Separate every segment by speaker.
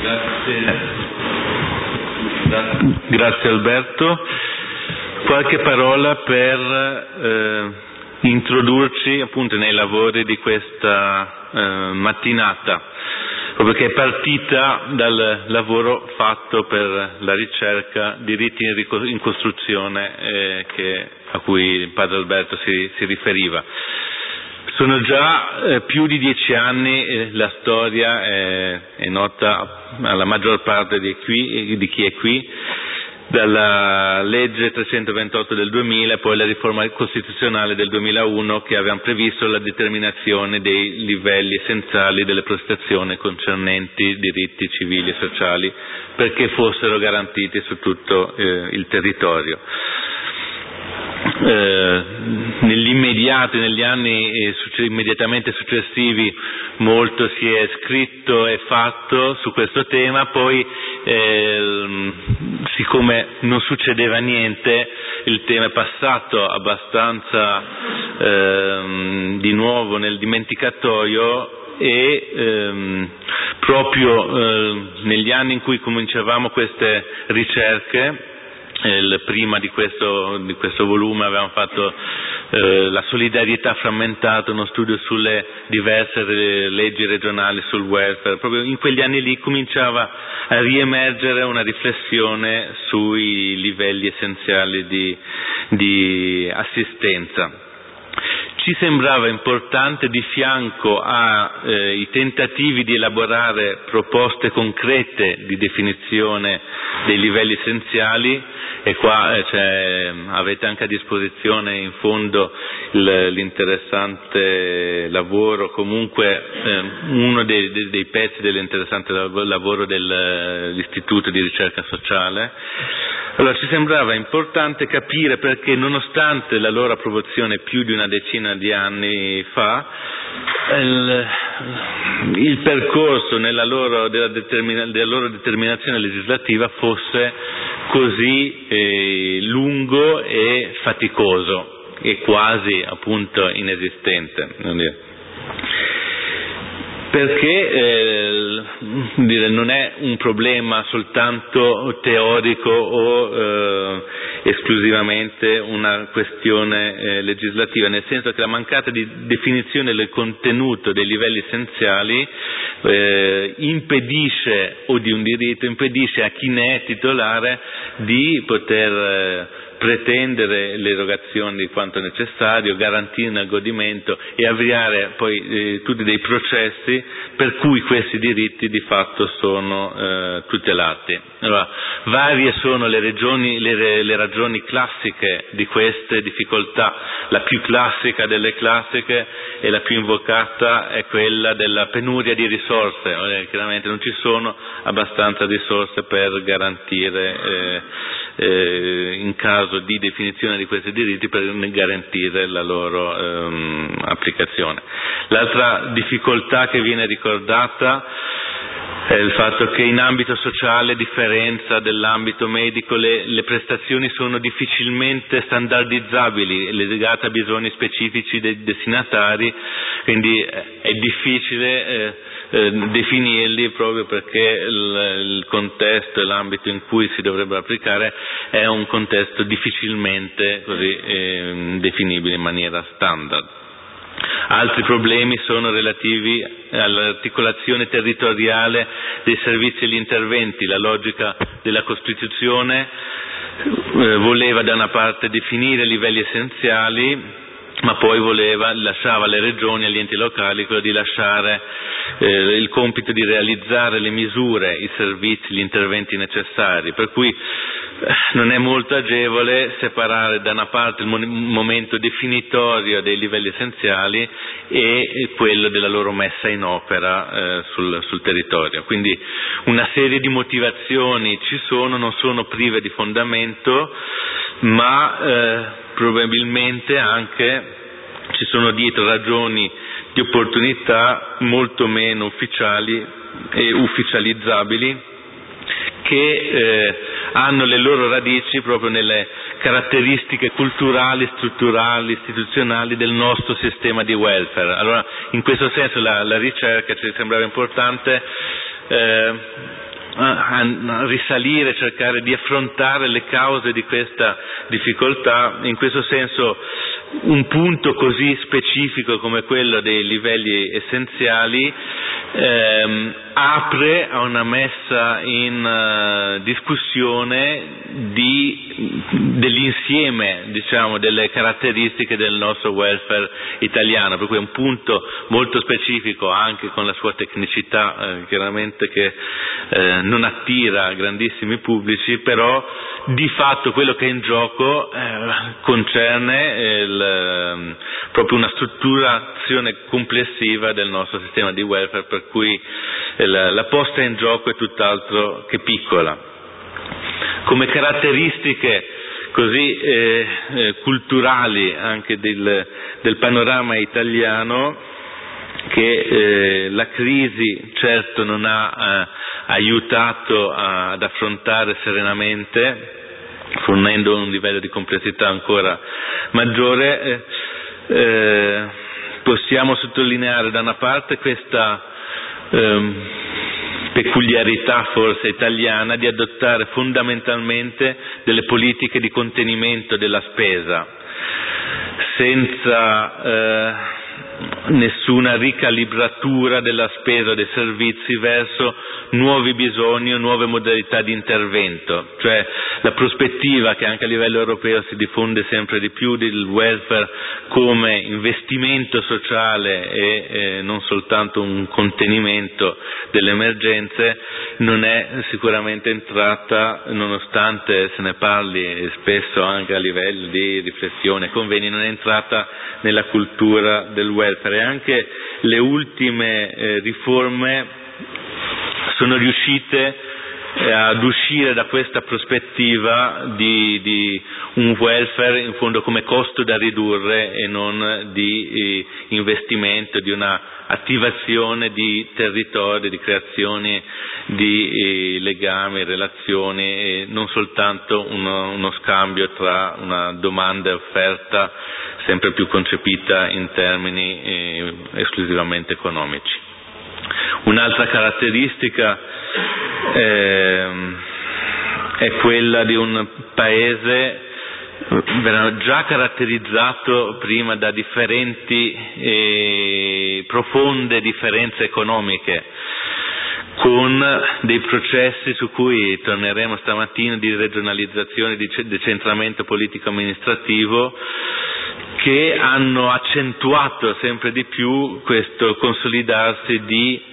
Speaker 1: Grazie Alberto. Qualche parola per introdurci appunto nei lavori di questa mattinata, proprio che è partita dal lavoro fatto per la ricerca di riti in costruzione a cui il padre Alberto si riferiva. Sono già più di 10 anni, la storia è nota alla maggior parte di chi è qui, dalla legge 328 del 2000 e poi la riforma costituzionale del 2001 che avevano previsto la determinazione dei livelli essenziali delle prestazioni concernenti diritti civili e sociali perché fossero garantiti su tutto il territorio. Nell'immediato, negli anni immediatamente successivi, molto si è scritto e fatto su questo tema, poi siccome non succedeva niente, il tema è passato abbastanza di nuovo nel dimenticatoio e proprio negli anni in cui cominciavamo queste ricerche, prima di questo volume avevamo fatto la solidarietà frammentata, uno studio sulle diverse leggi regionali sul welfare. Proprio in quegli anni lì cominciava a riemergere una riflessione sui livelli essenziali di assistenza. Ci sembrava importante, di fianco ai tentativi di elaborare proposte concrete di definizione dei livelli essenziali, e qua avete anche a disposizione in fondo l'interessante lavoro, comunque uno dei pezzi dell'interessante lavoro dell'Istituto di Ricerca Sociale. Allora ci sembrava importante capire perché, nonostante la loro approvazione più di una decina di anni fa, il percorso della loro determinazione legislativa fosse così lungo e faticoso e quasi appunto inesistente. Perché non è un problema soltanto teorico o esclusivamente una questione legislativa, nel senso che la mancata definizione del contenuto dei livelli essenziali impedisce, o di un diritto, impedisce a chi ne è titolare di poter pretendere l'erogazione di quanto necessario, garantirne il godimento e avviare poi tutti dei processi per cui questi diritti di fatto sono tutelati. Allora, varie sono le ragioni classiche di queste difficoltà. La più classica delle classiche e la più invocata è quella della penuria di risorse. Chiaramente non ci sono abbastanza risorse per garantire in caso di definizione di questi diritti, per garantire la loro applicazione. L'altra difficoltà che viene ricordata è il fatto che in ambito sociale, a differenza dell'ambito medico, le prestazioni sono difficilmente standardizzabili, legate a bisogni specifici dei destinatari, quindi è difficile definirli, proprio perché il contesto e l'ambito in cui si dovrebbero applicare è un contesto difficilmente così definibile in maniera standard. Altri problemi sono relativi all'articolazione territoriale dei servizi e gli interventi. La logica della Costituzione voleva da una parte definire livelli essenziali, ma poi lasciava alle regioni e agli enti locali quello di lasciare il compito di realizzare le misure, i servizi, gli interventi necessari, per cui non è molto agevole separare da una parte il momento definitorio dei livelli essenziali e quello della loro messa in opera sul territorio. Quindi una serie di motivazioni ci sono, non sono prive di fondamento, ma probabilmente anche ci sono dietro ragioni di opportunità molto meno ufficiali e ufficializzabili, che hanno le loro radici proprio nelle caratteristiche culturali, strutturali, istituzionali del nostro sistema di welfare. Allora, in questo senso la ricerca ci sembrava importante a risalire, cercare di affrontare le cause di questa difficoltà. In questo senso un punto così specifico come quello dei livelli essenziali apre a una messa in discussione dell'insieme, diciamo, delle caratteristiche del nostro welfare italiano, per cui è un punto molto specifico, anche con la sua tecnicità chiaramente che non attira grandissimi pubblici, però di fatto quello che è in gioco concerne proprio una strutturazione complessiva del nostro sistema di welfare, per cui la posta in gioco è tutt'altro che piccola. Come caratteristiche così culturali anche del panorama italiano, che la crisi certo non ha aiutato ad affrontare serenamente, fornendo un livello di complessità ancora maggiore, possiamo sottolineare da una parte questa peculiarità forse italiana di adottare fondamentalmente delle politiche di contenimento della spesa, senza nessuna ricalibratura della spesa dei servizi verso nuovi bisogni o nuove modalità di intervento, cioè la prospettiva che anche a livello europeo si diffonde sempre di più del welfare come investimento sociale e non soltanto un contenimento delle emergenze non è sicuramente entrata, nonostante se ne parli spesso anche a livello di riflessione, convegni, non è entrata nella cultura del welfare. E anche le ultime riforme sono riuscite ad uscire da questa prospettiva di un welfare in fondo come costo da ridurre e non di investimento, di una attivazione di territori, di creazione di legami, relazioni, e non soltanto uno scambio tra una domanda e offerta sempre più concepita in termini esclusivamente economici. Un'altra caratteristica è quella di un paese già caratterizzato prima da differenti e profonde differenze economiche, con dei processi su cui torneremo stamattina di regionalizzazione, di decentramento politico-amministrativo, che hanno accentuato sempre di più questo consolidarsi di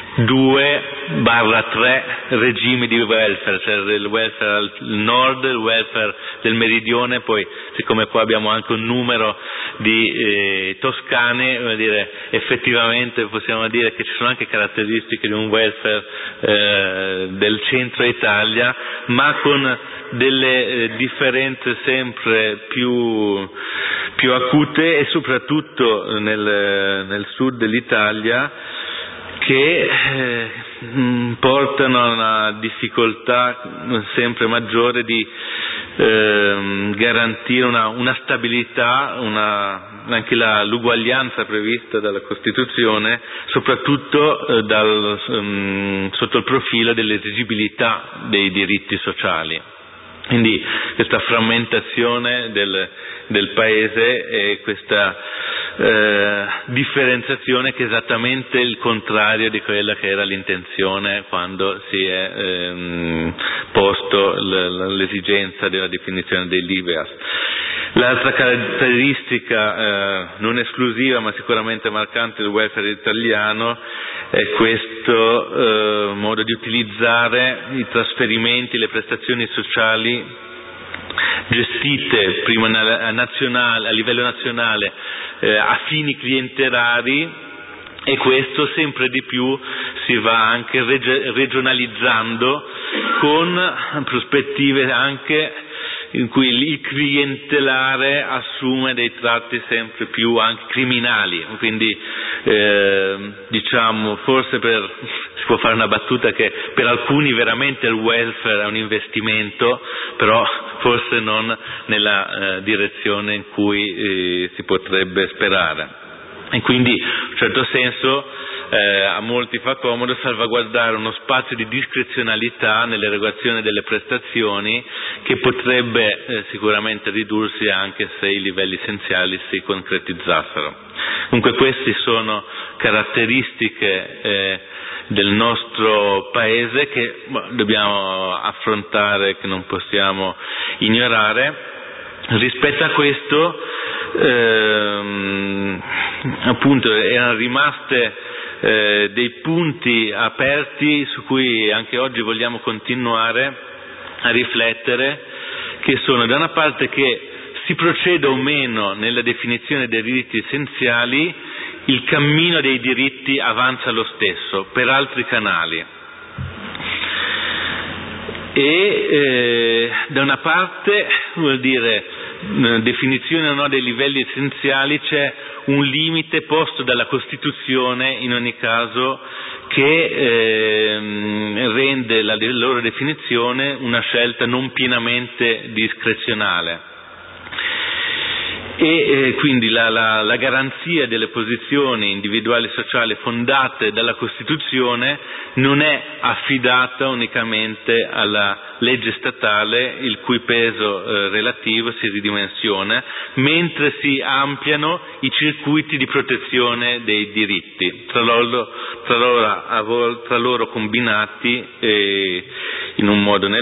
Speaker 1: 2/3 regimi di welfare, cioè il welfare al nord, il welfare del meridione, poi siccome qua abbiamo anche un numero di toscane, vuol dire, effettivamente possiamo dire che ci sono anche caratteristiche di un welfare del centro Italia, ma con delle differenze sempre più acute, e soprattutto nel sud dell'Italia, che portano a una difficoltà sempre maggiore di garantire una stabilità, anche l'uguaglianza prevista dalla Costituzione, soprattutto sotto il profilo dell'esigibilità dei diritti sociali. Quindi questa frammentazione del Paese e questa differenziazione, che è esattamente il contrario di quella che era l'intenzione quando si è posto l'esigenza della definizione dei LIBEAS. L'altra caratteristica non esclusiva ma sicuramente marcante del welfare italiano è questo modo di utilizzare i trasferimenti, le prestazioni sociali gestite prima a livello nazionale a fini clientelari, e questo sempre di più si va anche regionalizzando, con prospettive anche in cui il clientelare assume dei tratti sempre più anche criminali. Quindi diciamo, forse si può fare una battuta che per alcuni veramente il welfare è un investimento, però forse non nella direzione in cui si potrebbe sperare. E quindi, in un certo senso, a molti fa comodo salvaguardare uno spazio di discrezionalità nell'erogazione delle prestazioni che potrebbe sicuramente ridursi anche se i livelli essenziali si concretizzassero. Dunque queste sono caratteristiche del nostro Paese che dobbiamo affrontare, che non possiamo ignorare. Rispetto a questo, appunto, erano rimaste dei punti aperti su cui anche oggi vogliamo continuare a riflettere, che sono da una parte che si proceda o meno nella definizione dei diritti essenziali, il cammino dei diritti avanza lo stesso per altri canali. E da una parte vuol dire definizione o no dei livelli essenziali, c'è un limite posto dalla Costituzione in ogni caso che rende la loro definizione una scelta non pienamente discrezionale. E quindi la garanzia delle posizioni individuali e sociali fondate dalla Costituzione non è affidata unicamente alla legge statale, il cui peso relativo si ridimensiona, mentre si ampliano i circuiti di protezione dei diritti, tra loro combinati in un modo o nell'altro